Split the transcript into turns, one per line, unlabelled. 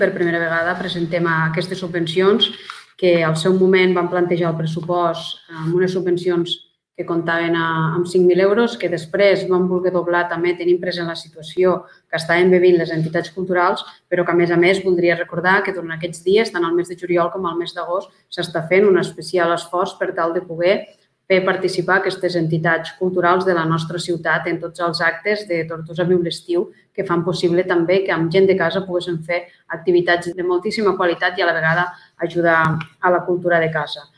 Per primera vegada presentem aquestes subvencions que al seu moment van plantejar el pressupost amb unes subvencions que comptaven amb 5.000 euros, que després van voler doblar també tenint present la situació que estaven vivint les entitats culturals, però que a més voldria recordar que durant aquests dies, tant al mes de juliol com al mes d'agost, s'està fent un especial esforç per tal de poder fer participar aquestes entitats culturals de la nostra ciutat en tots els actes de Tortosa Viu l'Estiu, que fan possible també que amb gent de casa poguessin fer activitats de moltíssima qualitat i a la vegada ajudar a la cultura de casa.